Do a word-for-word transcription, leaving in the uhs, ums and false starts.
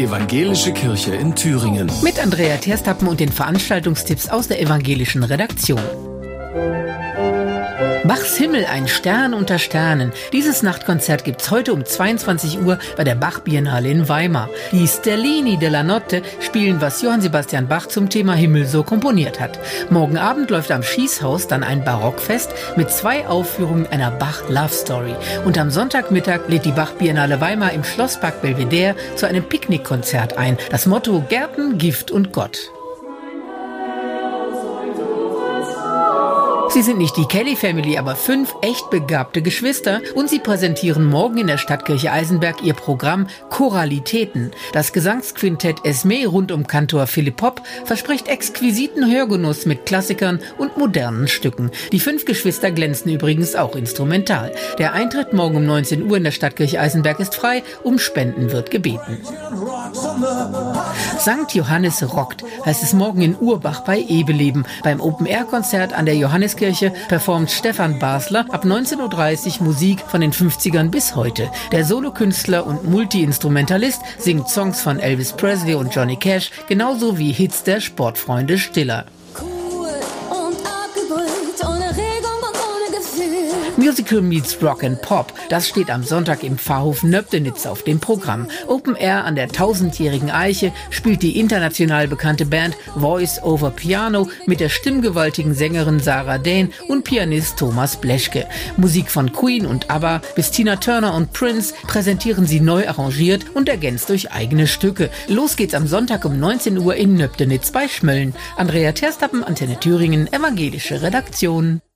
Evangelische Kirche in Thüringen. Mit Andrea Terstappen und den Veranstaltungstipps aus der evangelischen Redaktion. Bachs Himmel, ein Stern unter Sternen. Dieses Nachtkonzert gibt's heute um zweiundzwanzig Uhr bei der Bach-Biennale in Weimar. Die Sterlini della Notte spielen, was Johann Sebastian Bach zum Thema Himmel so komponiert hat. Morgen Abend läuft am Schießhaus dann ein Barockfest mit zwei Aufführungen einer Bach-Love-Story. Und am Sonntagmittag lädt die Bach-Biennale Weimar im Schlosspark Belvedere zu einem Picknickkonzert ein. Das Motto: Gärten, Gift und Gott. Sie sind nicht die Kelly Family, aber fünf echt begabte Geschwister und sie präsentieren morgen in der Stadtkirche Eisenberg ihr Programm Choralitäten. Das Gesangsquintett Esme rund um Kantor Philipp Popp verspricht exquisiten Hörgenuss mit Klassikern und modernen Stücken. Die fünf Geschwister glänzen übrigens auch instrumental. Der Eintritt morgen um neunzehn Uhr in der Stadtkirche Eisenberg ist frei, um Spenden wird gebeten. Sankt Johannes rockt, heißt es morgen in Urbach bei Ebeleben. Beim Open-Air-Konzert an der Johanneskirche performt Stefan Basler ab neunzehn Uhr dreißig Musik von den fünfzigern bis heute. Der Solokünstler und Multi-Instrumentalist singt Songs von Elvis Presley und Johnny Cash, genauso wie Hits der Sportfreunde Stiller. Musical meets Rock and Pop, das steht am Sonntag im Pfarrhof Nöbdenitz auf dem Programm. Open Air an der tausendjährigen Eiche spielt die international bekannte Band Voice over Piano mit der stimmgewaltigen Sängerin Sarah Dane und Pianist Thomas Bleschke. Musik von Queen und ABBA bis Tina Turner und Prince präsentieren sie neu arrangiert und ergänzt durch eigene Stücke. Los geht's am Sonntag um neunzehn Uhr in Nöbdenitz bei Schmölln. Andrea Terstappen, Antenne Thüringen, evangelische Redaktion.